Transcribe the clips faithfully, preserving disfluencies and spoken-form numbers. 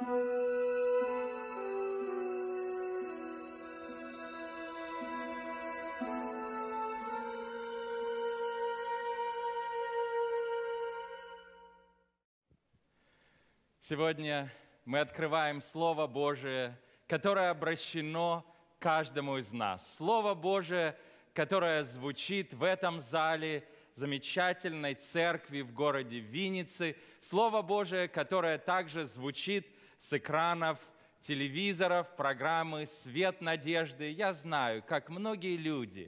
Сегодня мы открываем Слово Божие, которое обращено каждому из нас. Слово Божие, которое звучит в этом зале замечательной церкви в городе Винницы. Слово Божие, которое также звучит с экранов телевизоров, программы «Свет надежды». Я знаю, как многие люди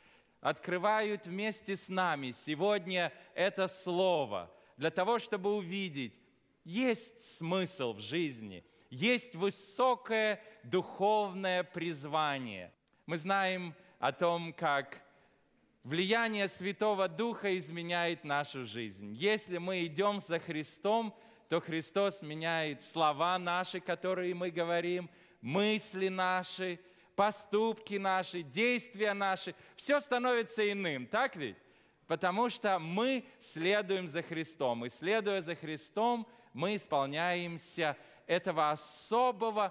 открывают вместе с нами сегодня это Слово для того, чтобы увидеть, есть смысл в жизни, есть высокое духовное призвание. Мы знаем о том, как влияние Святого Духа изменяет нашу жизнь. Если мы идем за Христом, то Христос меняет слова наши, которые мы говорим, мысли наши, поступки наши, действия наши. Все становится иным, так ведь? Потому что мы следуем за Христом. И следуя за Христом, мы исполняемся этого особого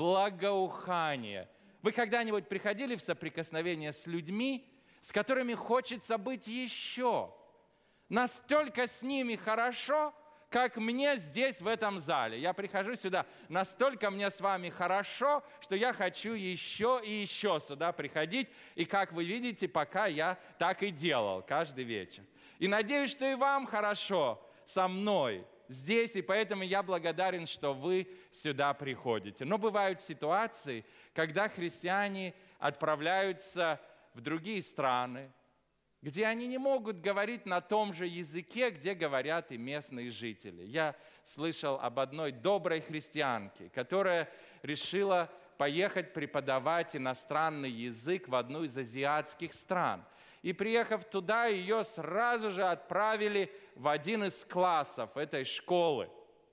благоухания. Вы когда-нибудь приходили в соприкосновение с людьми, с которыми хочется быть еще? Настолько с ними хорошо, как мне здесь, в этом зале. Я прихожу сюда, настолько мне с вами хорошо, что я хочу еще и еще сюда приходить. И, как вы видите, пока я так и делал каждый вечер. И надеюсь, что и вам хорошо со мной здесь, и поэтому я благодарен, что вы сюда приходите. Но бывают ситуации, когда христиане отправляются в другие страны, где они не могут говорить на том же языке, где говорят и местные жители. Я слышал об одной доброй христианке, которая решила поехать преподавать иностранный язык в одну из азиатских стран. И приехав туда, ее сразу же отправили в один из классов этой школы.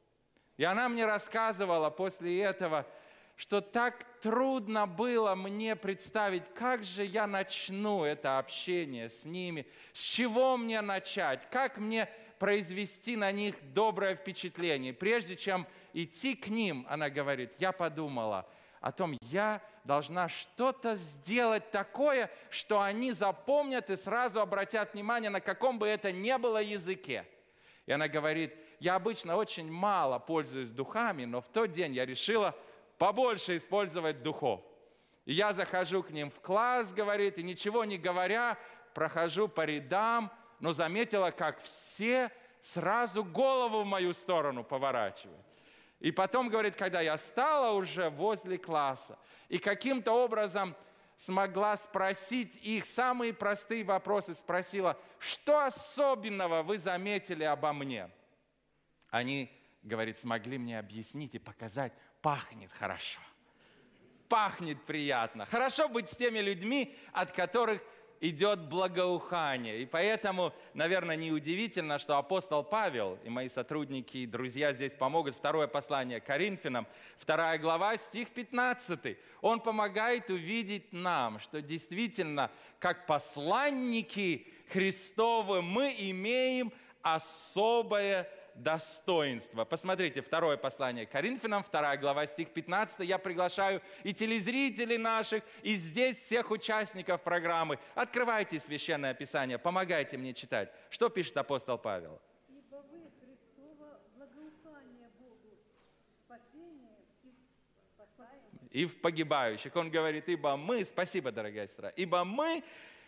И она мне рассказывала после этого, что так трудно было мне представить, как же я начну это общение с ними, с чего мне начать, как мне произвести на них доброе впечатление. Прежде чем идти к ним, она говорит, я подумала о том, я должна что-то сделать такое, что они запомнят и сразу обратят внимание, на каком бы это ни было языке. И она говорит, я обычно очень мало пользуюсь духами, но в тот день я решила побольше использовать духов. И я захожу к ним в класс, говорит, и ничего не говоря, прохожу по рядам, но заметила, как все сразу голову в мою сторону поворачивают. И потом, говорит, когда я стала уже возле класса, и каким-то образом смогла спросить их самые простые вопросы, спросила, что особенного вы заметили обо мне? Они, говорит, смогли мне объяснить и показать, пахнет хорошо, пахнет приятно. Хорошо быть с теми людьми, от которых идет благоухание. И поэтому, наверное, неудивительно, что апостол Павел и мои сотрудники и друзья здесь помогут. Второе послание Коринфянам, вторая глава, стих пятнадцатый. Он помогает увидеть нам, что действительно, как посланники Христовы, мы имеем особое достоинство. Посмотрите, второе послание Коринфянам, вторая глава, стих пятнадцатый. Я приглашаю и телезрителей наших, и здесь всех участников программы. Открывайте Священное Писание, помогайте мне читать. Что пишет апостол Павел? Ибо вы Христово благоухание Богу, спасение и спасаемые. И в погибающих. Он говорит, ибо мы, спасибо, дорогая сестра, ибо мы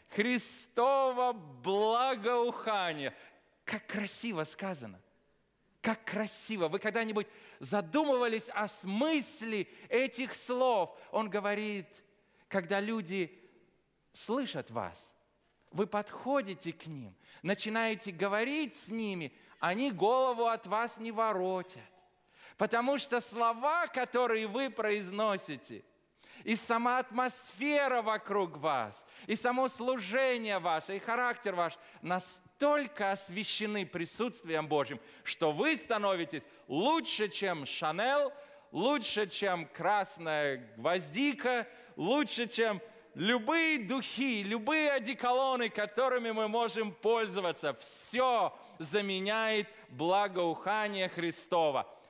Христово благоухание. Как красиво сказано. Как красиво! Вы когда-нибудь задумывались о смысле этих слов? Он говорит, когда люди слышат вас, вы подходите к ним, начинаете говорить с ними, они голову от вас не воротят. Потому что слова, которые вы произносите, и сама атмосфера вокруг вас, и само служение ваше, и характер ваш настолько освящены присутствием Божьим, что вы становитесь лучше, чем Шанель, лучше, чем красная гвоздика, лучше, чем любые духи, любые одеколоны, которыми мы можем пользоваться. Все заменяет благоухание Христова.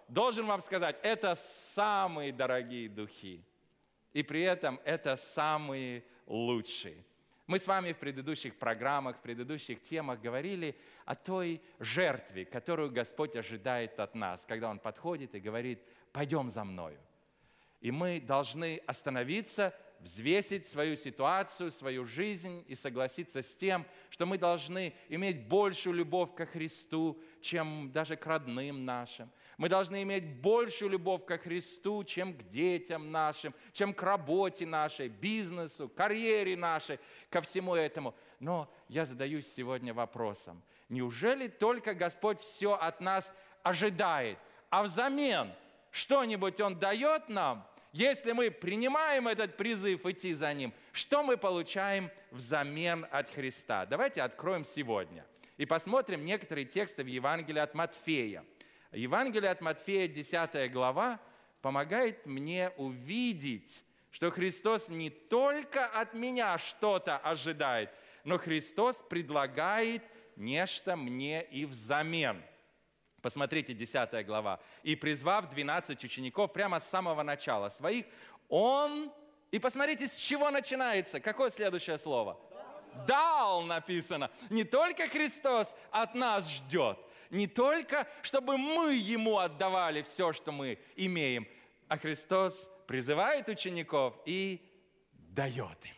должен вам сказать, это самые дорогие духи. И при этом это самые лучшие. Мы с вами в предыдущих программах, в предыдущих темах говорили о той жертве, которую Господь ожидает от нас, когда Он подходит и говорит, пойдем за мною. И мы должны остановиться, взвесить свою ситуацию, свою жизнь и согласиться с тем, что мы должны иметь большую любовь ко Христу, чем даже к родным нашим. Мы должны иметь большую любовь ко Христу, чем к детям нашим, чем к работе нашей, бизнесу, карьере нашей, ко всему этому. Но я задаюсь сегодня вопросом, неужели только Господь все от нас ожидает, а взамен что-нибудь Он дает нам? Если мы принимаем этот призыв идти за Ним, что мы получаем взамен от Христа? Давайте откроем сегодня и посмотрим некоторые тексты в Евангелии от Матфея. Евангелие от Матфея, десятая глава, помогает мне увидеть, что Христос не только от меня что-то ожидает, но Христос предлагает нечто мне и взамен. Посмотрите, десятая глава. «И призвав двенадцать учеников прямо с самого начала своих, Он...» И посмотрите, с чего начинается. Какое следующее слово? «Дал», «Дал» написано. Не только Христос от нас ждет, не только, чтобы мы Ему отдавали все, что мы имеем, а Христос призывает учеников и дает им.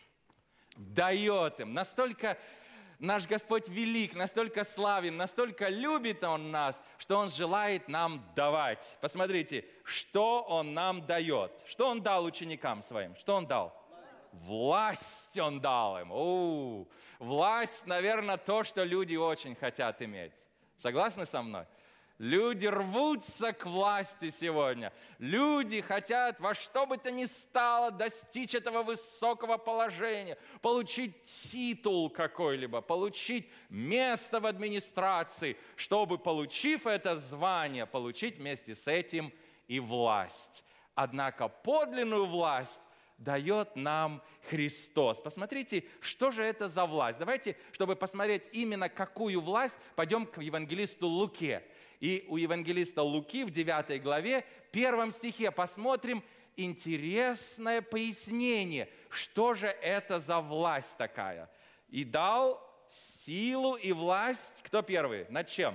Дает им. Настолько наш Господь велик, настолько славен, настолько любит Он нас, что Он желает нам давать. Посмотрите, что Он нам дает. Что Он дал ученикам своим? Что Он дал? Власть Он дал им. О, власть, наверное, то, что люди очень хотят иметь. Согласны со мной? Люди рвутся к власти сегодня. Люди хотят во что бы то ни стало достичь этого высокого положения, получить титул какой-либо, получить место в администрации, чтобы, получив это звание, получить вместе с этим и власть. Однако подлинную власть дает нам Христос. Посмотрите, что же это за власть. Давайте, чтобы посмотреть именно какую власть, пойдем к евангелисту Луке. И у евангелиста Луки в девятой главе, первом стихе посмотрим интересное пояснение, что же это за власть такая. «И дал силу и власть», кто первый? Над чем?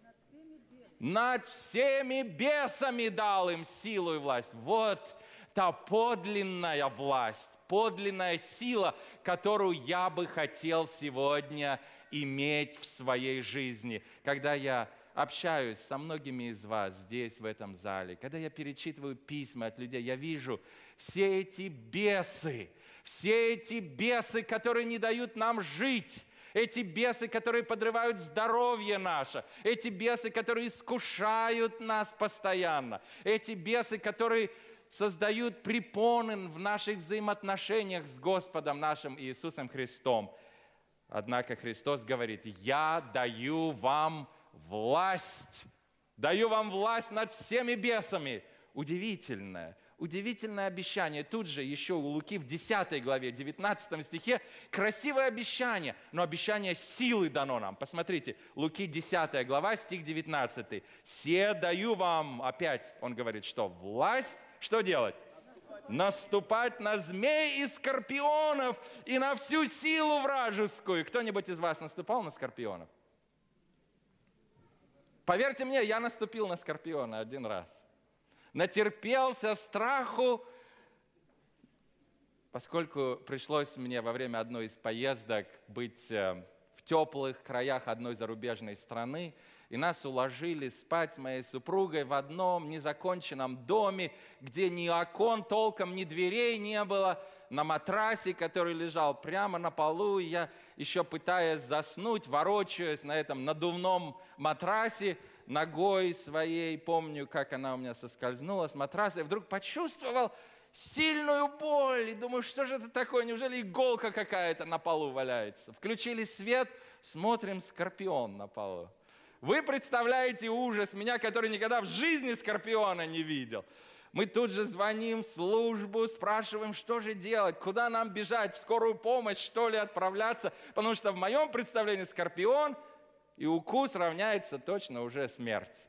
Над всеми бесами дал им силу и власть. Вот та подлинная власть, подлинная сила, которую я бы хотел сегодня иметь в своей жизни. Когда я общаюсь со многими из вас здесь, в этом зале, когда я перечитываю письма от людей, я вижу все эти бесы, все эти бесы, которые не дают нам жить, эти бесы, которые подрывают здоровье наше, эти бесы, которые искушают нас постоянно, эти бесы, которые создают препоны в наших взаимоотношениях с Господом нашим Иисусом Христом. Однако Христос говорит: «Я даю вам власть, даю вам власть над всеми бесами». Удивительное, удивительное обещание. Тут же еще у Луки в десятой главе, девятнадцатом стихе, красивое обещание, но обещание силы дано нам. Посмотрите, Луки десятая глава, стих девятнадцатый. «Се даю вам», опять он говорит, что власть, что делать? Наступать на змей и скорпионов и на всю силу вражескую. Кто-нибудь из вас наступал на скорпионов? Поверьте мне, я наступил на скорпиона один раз. Натерпелся страху, поскольку пришлось мне во время одной из поездок быть в теплых краях одной зарубежной страны, и нас уложили спать с моей супругой в одном незаконченном доме, где ни окон толком, ни дверей не было, на матрасе, который лежал прямо на полу. И я, еще пытаясь заснуть, ворочаюсь на этом надувном матрасе, ногой своей, помню, как она у меня соскользнула с матраса, и вдруг почувствовал сильную боль. И думаю, что же это такое? Неужели иголка какая-то на полу валяется? Включили свет, смотрим, скорпион на полу. Вы представляете ужас меня, который никогда в жизни скорпиона не видел. Мы тут же звоним в службу, спрашиваем, что же делать, куда нам бежать, в скорую помощь, что ли, отправляться. Потому что в моем представлении скорпион и укус равняется точно уже смерть.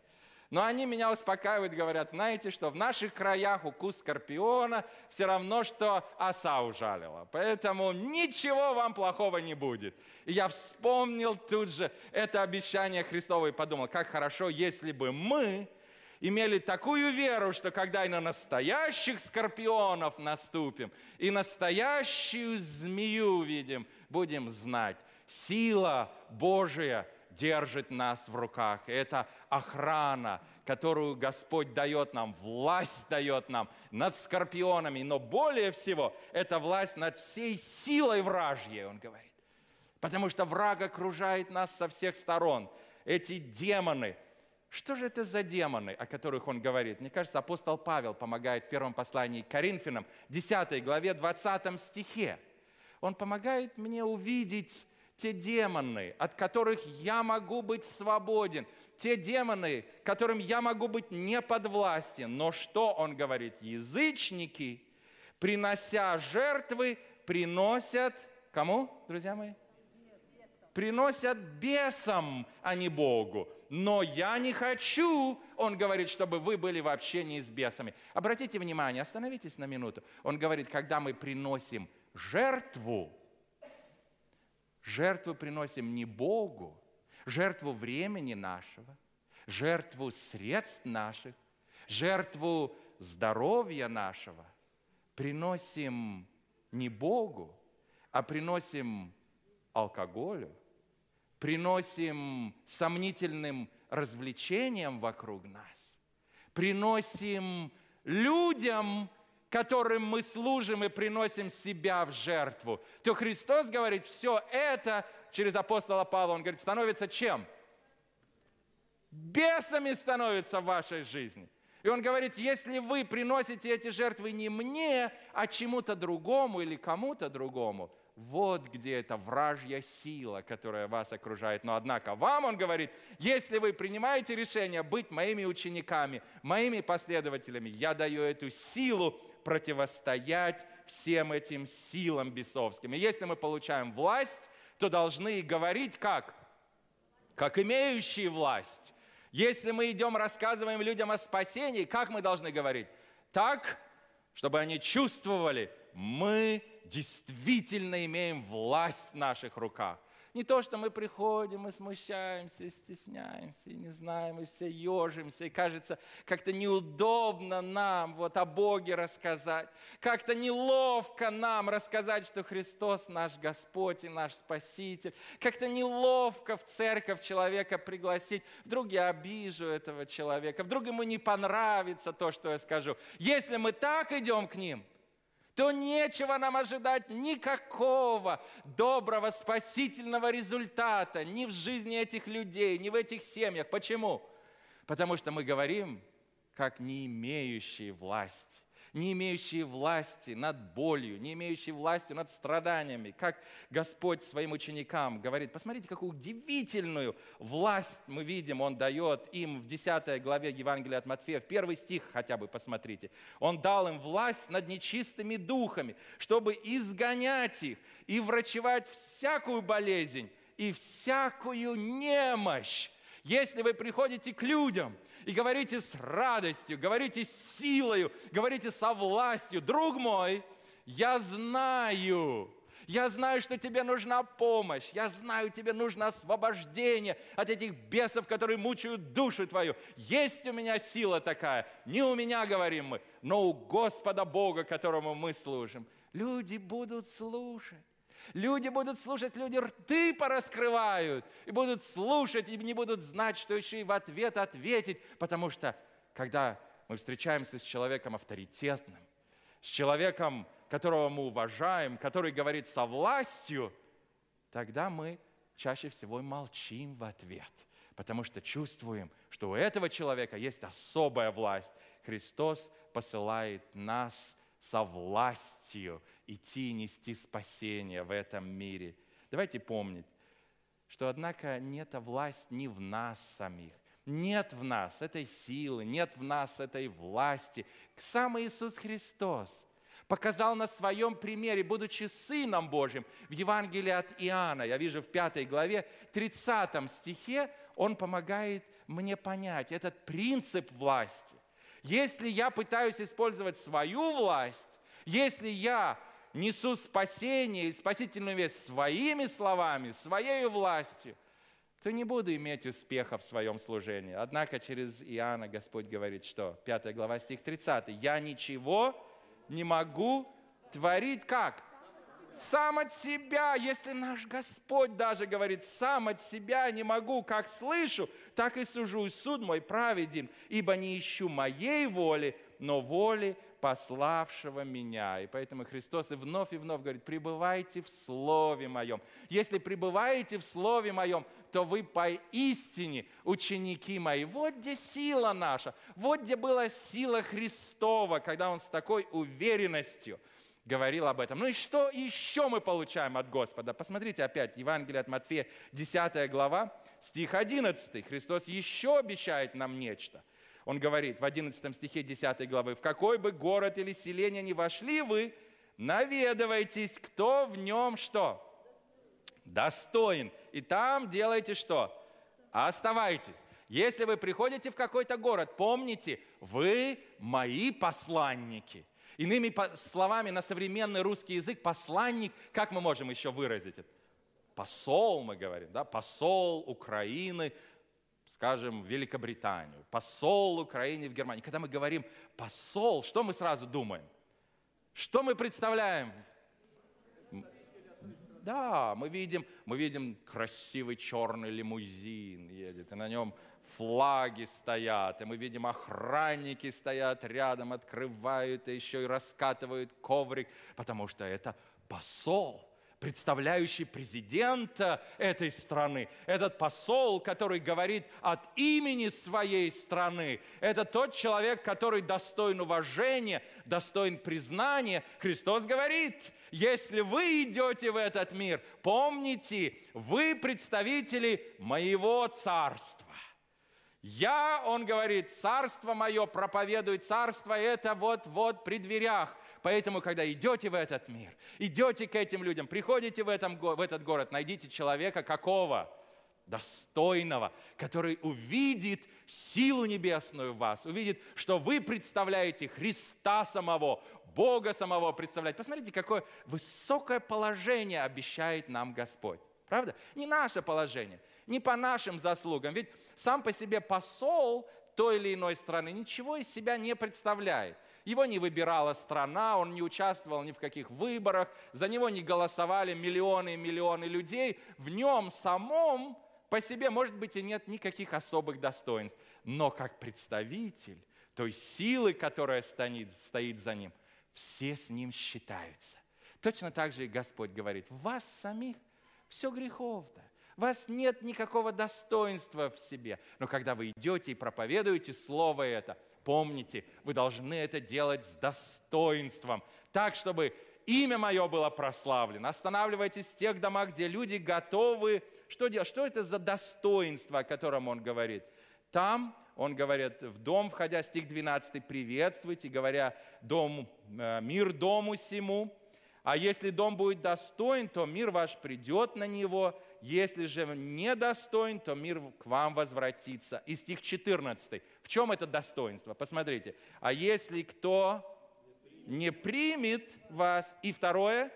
Но они меня успокаивают, говорят, знаете, что в наших краях укус скорпиона все равно, что оса ужалила. Поэтому ничего вам плохого не будет. И я вспомнил тут же это обещание Христово и подумал, как хорошо, если бы мы имели такую веру, что когда и на настоящих скорпионов наступим, и настоящую змею увидим, будем знать, сила Божия держит нас в руках. Это охрана, которую Господь дает нам, власть дает нам над скорпионами. Но более всего, это власть над всей силой вражьей, он говорит. Потому что враг окружает нас со всех сторон. Эти демоны. Что же это за демоны, о которых он говорит? Мне кажется, апостол Павел помогает в первом послании к Коринфянам, десятой главе, двадцатом стихе. Он помогает мне увидеть те демоны, от которых я могу быть свободен, те демоны, которым я могу быть не подвластен. Но что он говорит? Язычники, принося жертвы, приносят кому, друзья мои? Приносят бесам, а не Богу. Но я не хочу, он говорит, чтобы вы были в общении с бесами. Обратите внимание, остановитесь на минуту. Он говорит, когда мы приносим жертву, жертву приносим не Богу, жертву времени нашего, жертву средств наших, жертву здоровья нашего. Приносим не Богу, а приносим алкоголю, приносим сомнительным развлечениям вокруг нас, приносим людям, которым мы служим и приносим себя в жертву, то Христос говорит, все это через апостола Павла, он говорит, становится чем? Бесами становится в вашей жизни. И он говорит, если вы приносите эти жертвы не мне, а чему-то другому или кому-то другому, вот где эта вражья сила, которая вас окружает. Но однако вам, он говорит, если вы принимаете решение быть моими учениками, моими последователями, я даю эту силу противостоять всем этим силам бесовским. И если мы получаем власть, то должны говорить как? Как имеющие власть. Если мы идем, рассказываем людям о спасении, как мы должны говорить? Так, чтобы они чувствовали, мы действительно имеем власть в наших руках. Не то, что мы приходим, мы смущаемся, стесняемся, и не знаем, и все ежимся, и кажется, как-то неудобно нам вот о Боге рассказать, как-то неловко нам рассказать, что Христос наш Господь и наш Спаситель, как-то неловко в церковь человека пригласить, вдруг я обижу этого человека, вдруг ему не понравится то, что я скажу. Если мы так идем к ним, то нечего нам ожидать никакого доброго, спасительного результата ни в жизни этих людей, ни в этих семьях. Почему? Потому что мы говорим, как не имеющие власти. Не имеющие власти над болью, не имеющие власти над страданиями. Как Господь своим ученикам говорит, посмотрите, какую удивительную власть мы видим, Он дает им в десятой главе Евангелия от Матфея, в первый стих хотя бы посмотрите. Он дал им власть над нечистыми духами, чтобы изгонять их и врачевать всякую болезнь и всякую немощь. Если вы приходите к людям и говорите с радостью, говорите с силою, говорите со властью, друг мой, я знаю, я знаю, что тебе нужна помощь, я знаю, тебе нужно освобождение от этих бесов, которые мучают душу твою. Есть у меня сила такая, не у меня, говорим мы, но у Господа Бога, которому мы служим. Люди будут слушать. Люди будут слушать, люди рты пораскрывают, и будут слушать, и не будут знать, что еще и в ответ ответить. Потому что, когда мы встречаемся с человеком авторитетным, с человеком, которого мы уважаем, который говорит со властью, тогда мы чаще всего молчим в ответ, потому что чувствуем, что у этого человека есть особая власть. Христос посылает нас со властью идти и нести спасение в этом мире. Давайте помнить, что, однако, нет власти не в нас самих. Нет в нас этой силы, нет в нас этой власти. Сам Иисус Христос показал на своем примере, будучи Сыном Божьим, в Евангелии от Иоанна, я вижу в пятой главе, тридцатом стихе, он помогает мне понять этот принцип власти. Если я пытаюсь использовать свою власть, если я несу спасение и спасительную весть своими словами, своей властью, то не буду иметь успеха в своем служении. Однако через Иоанна Господь говорит, что? пятая глава, стих тридцатый. «Я ничего не могу творить как? Сам от себя». Если наш Господь даже говорит, сам от себя не могу, как слышу, так и сужу, и суд мой праведен, ибо не ищу моей воли, но воли пославшего меня. И поэтому Христос и вновь и вновь говорит, пребывайте в Слове Моем. Если пребываете в Слове Моем, то вы поистине ученики Мои. Вот где сила наша, вот где была сила Христова, когда Он с такой уверенностью говорил об этом. Ну и что еще мы получаем от Господа? Посмотрите опять, Евангелие от Матфея, десятая глава, стих одиннадцатый. Христос еще обещает нам нечто. Он говорит в одиннадцатом стихе десятой главы, «В какой бы город или селение ни вошли вы, наведывайтесь, кто в нем что? Достоин. И там делайте что? Оставайтесь». Если вы приходите в какой-то город, помните, вы мои посланники. Иными словами, на современный русский язык посланник, как мы можем еще выразить это? Посол, мы говорим, да? Посол Украины, скажем, в Великобританию, посол Украины в Германии. Когда мы говорим посол, что мы сразу думаем? Что мы представляем? Да, мы видим, мы видим красивый черный лимузин едет, и на нем флаги стоят, и мы видим охранники стоят рядом, открывают, и еще и раскатывают коврик, потому что это посол, представляющий президента этой страны. Этот посол, который говорит от имени своей страны. Это тот человек, который достоин уважения, достоин признания. Христос говорит, если вы идете в этот мир, помните, вы представители моего царства. Я, он говорит, царство мое проповедует, царство это вот-вот при дверях. Поэтому, когда идете в этот мир, идете к этим людям, приходите в, этом, в этот город, найдите человека какого? Достойного, который увидит силу небесную в вас, увидит, что вы представляете Христа самого, Бога самого представляете. Посмотрите, какое высокое положение обещает нам Господь. Правда? Не наше положение, не по нашим заслугам. Ведь сам по себе посол той или иной страны ничего из себя не представляет. Его не выбирала страна, он не участвовал ни в каких выборах, за него не голосовали миллионы и миллионы людей. В нем самом по себе, может быть, и нет никаких особых достоинств. Но как представитель той силы, которая стоит, стоит за ним, все с ним считаются. Точно так же и Господь говорит, в вас самих все греховно. У вас нет никакого достоинства в себе. Но когда вы идете и проповедуете Слово это, помните, вы должны это делать с достоинством, так, чтобы имя мое было прославлено. Останавливайтесь в тех домах, где люди готовы. Что делать? Что это за достоинство, о котором он говорит? Там, он говорит, в дом, входя, стих двенадцатый, приветствуйте, говоря, дом, мир дому сему. А если дом будет достоин, то мир ваш придет на него. Если же недостоин, то мир к вам возвратится. И стих четырнадцатый. В чем это достоинство? Посмотрите. А если кто не примет вас, и второе,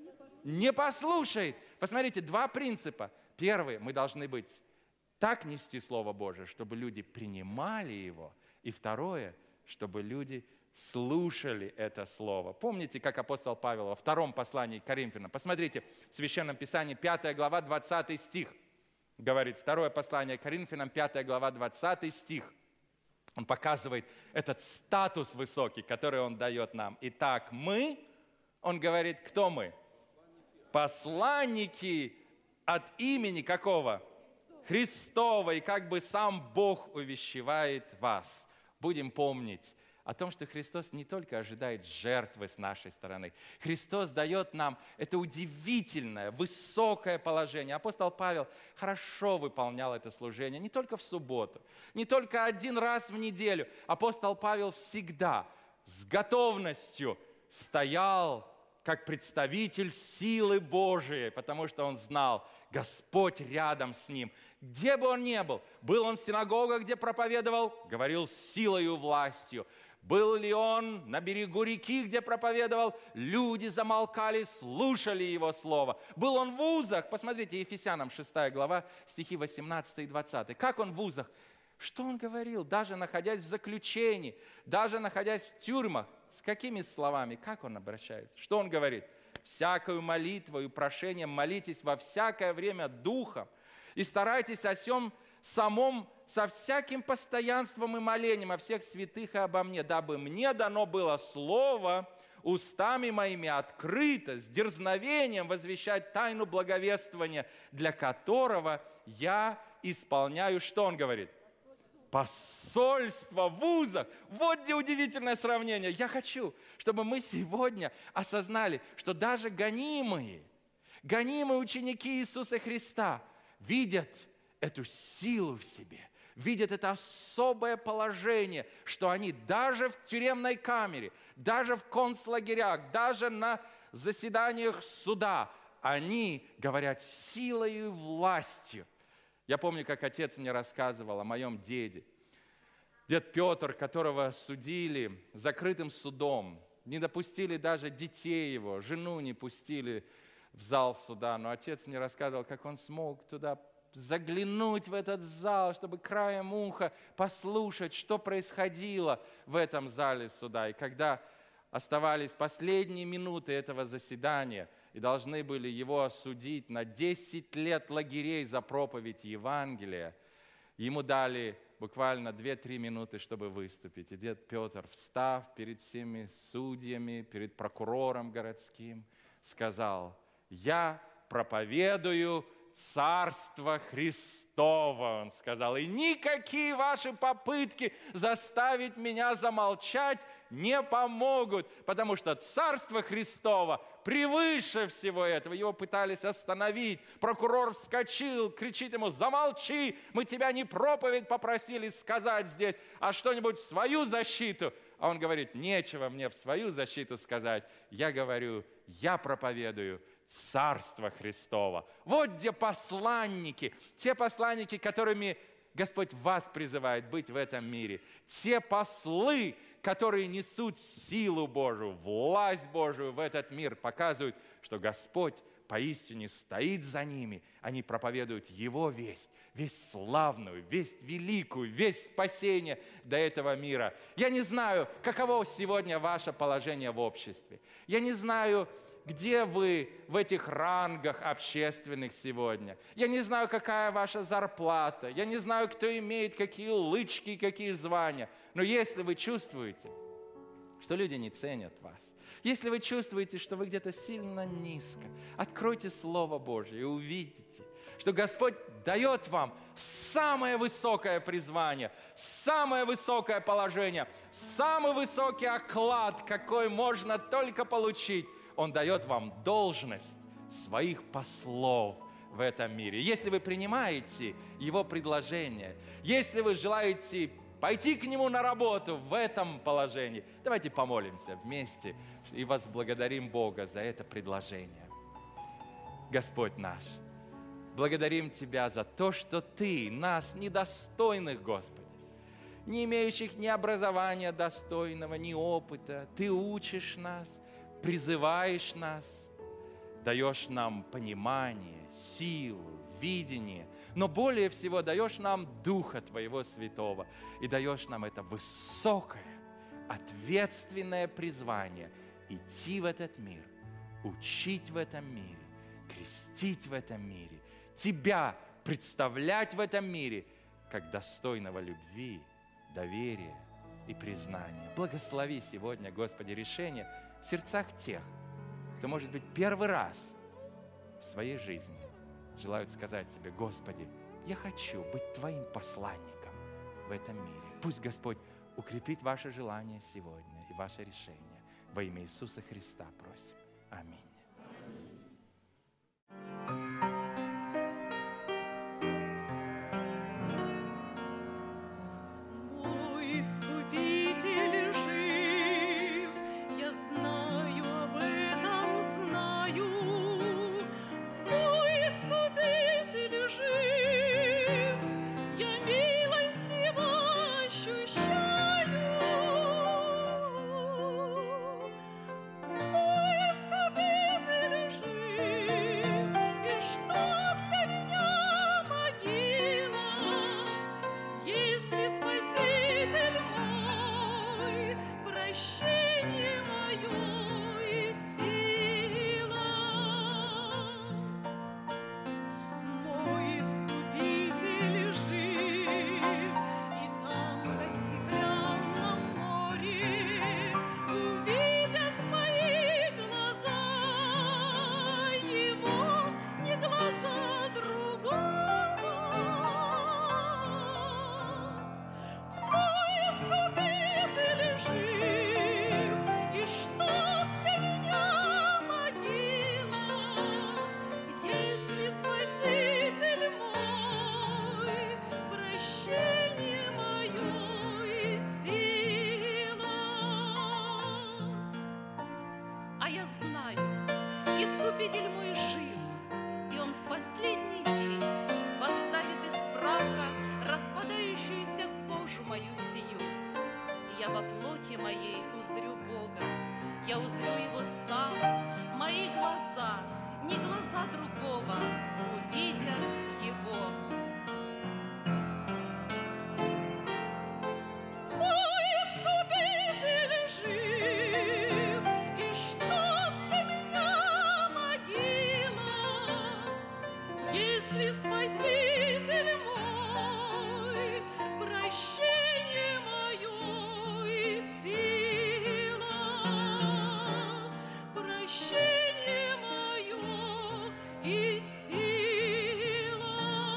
не послушает. Посмотрите, два принципа. Первый, мы должны быть так нести Слово Божие, чтобы люди принимали его. И второе, чтобы люди слушали это слово. Помните, как апостол Павел во втором послании к Коринфянам? Посмотрите, в Священном Писании, пятая глава, двадцатый стих. Говорит, второе послание к Коринфянам, пятая глава, двадцатый стих. Он показывает этот статус высокий, который он дает нам. Итак, мы, он говорит, кто мы? Посланники от имени какого? Христова. И как бы сам Бог увещевает вас. Будем помнить о том, что Христос не только ожидает жертвы с нашей стороны. Христос дает нам это удивительное, высокое положение. Апостол Павел хорошо выполнял это служение, не только в субботу, не только один раз в неделю. Апостол Павел всегда с готовностью стоял как представитель силы Божией, потому что он знал, Господь рядом с ним. Где бы он ни был, был он в синагогах, где проповедовал, говорил с силой и властью. Был ли он на берегу реки, где проповедовал, люди замолкали, слушали его слово. Был он в вузах, посмотрите, Ефесянам шестая глава, стихи восемнадцатый и двадцатый. Как он в вузах? Что он говорил, даже находясь в заключении, даже находясь в тюрьмах? С какими словами? Как он обращается? Что он говорит? «Всякою молитвою и прошением молитесь во всякое время духом, и старайтесь о сем самом со всяким постоянством и молением о всех святых и обо мне, дабы мне дано было слово устами моими открыто, с дерзновением возвещать тайну благовествования, для которого я исполняю». Что он говорит? Посольство в вузах. Вот где удивительное сравнение. Я хочу, чтобы мы сегодня осознали, что даже гонимые, гонимые ученики Иисуса Христа видят эту силу в себе, видят это особое положение, что они даже в тюремной камере, даже в концлагерях, даже на заседаниях суда, они говорят силой и властью. Я помню, как отец мне рассказывал о моем деде. Дед Петр, которого судили закрытым судом, не допустили даже детей его, жену не пустили в зал суда. Но отец мне рассказывал, как он смог туда заглянуть в этот зал, чтобы краем уха послушать, что происходило в этом зале суда. И когда оставались последние минуты этого заседания, и должны были его осудить на десять лет лагерей за проповедь Евангелия, ему дали буквально две-три минуты, чтобы выступить. И дед Петр, встав перед всеми судьями, перед прокурором городским, сказал: «Я проповедую Царство Христово», он сказал, «и никакие ваши попытки заставить меня замолчать не помогут, потому что Царство Христово превыше всего этого». Его пытались остановить, прокурор вскочил, кричит ему: «Замолчи, мы тебя не проповедь попросили сказать здесь, а что-нибудь в свою защиту». А он говорит: «Нечего мне в свою защиту сказать, я говорю, я проповедую Царство Христово». Вот где посланники, те посланники, которыми Господь вас призывает быть в этом мире, те послы, которые несут силу Божию, власть Божию в этот мир, показывают, что Господь поистине стоит за ними. Они проповедуют Его весть, весть славную, весть великую, весть спасения до этого мира. Я не знаю, каково сегодня ваше положение в обществе. Я не знаю, где вы в этих рангах общественных сегодня. Я не знаю, какая ваша зарплата. Я не знаю, кто имеет какие лычки и какие звания. Но если вы чувствуете, что люди не ценят вас, если вы чувствуете, что вы где-то сильно низко, откройте Слово Божье и увидите, что Господь дает вам самое высокое призвание, самое высокое положение, самый высокий оклад, какой можно только получить. Он дает вам должность своих послов в этом мире. Если вы принимаете Его предложение, если вы желаете пойти к Нему на работу в этом положении, давайте помолимся вместе и возблагодарим Бога за это предложение. Господь наш, благодарим Тебя за то, что Ты нас, недостойных, Господи, не имеющих ни образования достойного, ни опыта, Ты учишь нас, призываешь нас, даешь нам понимание, силу, видение, но более всего даешь нам Духа Твоего Святого и даешь нам это высокое, ответственное призвание идти в этот мир, учить в этом мире, крестить в этом мире, Тебя представлять в этом мире как достойного любви, доверия и признания. Благослови сегодня, Господи, решение в сердцах тех, кто, может быть, первый раз в своей жизни желают сказать Тебе: Господи, я хочу быть Твоим посланником в этом мире. Пусть Господь укрепит ваше желание сегодня и ваше решение. Во имя Иисуса Христа просим. Аминь. Искупитель жив, я знаю об этом Искупитель мой жив, и Он в последний день восставит из праха распадающуюся кожу мою сию. И я во плоти моей узрю Бога, я узрю Его сам, мои глаза, не глаза другого, увидят Его. Мой Искупитель жив, и что для меня могила, если Спаситель мой, прощение мое и сила, прощение мое и сила.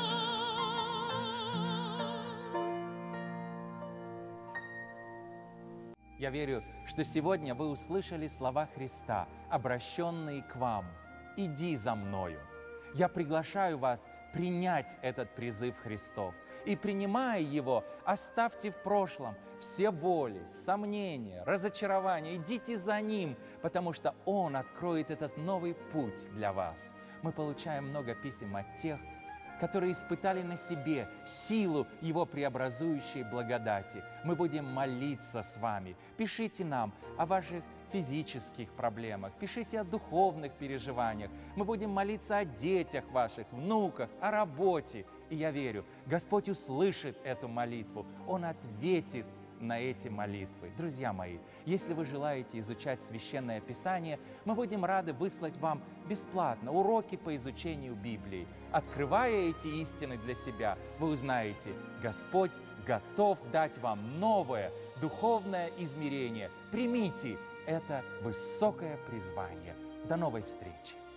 Я верю, что сегодня вы услышали слова Христа, обращенные к вам. «Иди за мною». Я приглашаю вас принять этот призыв Христов. И, принимая его, оставьте в прошлом все боли, сомнения, разочарования. Идите за Ним, потому что Он откроет этот новый путь для вас. Мы получаем много писем от тех, которые испытали на себе силу Его преобразующей благодати. Мы будем молиться с вами. Пишите нам о ваших физических проблемах, пишите о духовных переживаниях. Мы будем молиться о детях ваших, внуках, о работе. И я верю, Господь услышит эту молитву, Он ответит на эти молитвы. Друзья мои, если вы желаете изучать Священное Писание, мы будем рады выслать вам бесплатно уроки по изучению Библии. Открывая эти истины для себя, вы узнаете, Господь готов дать вам новое духовное измерение. Примите это высокое призвание. До новой встречи!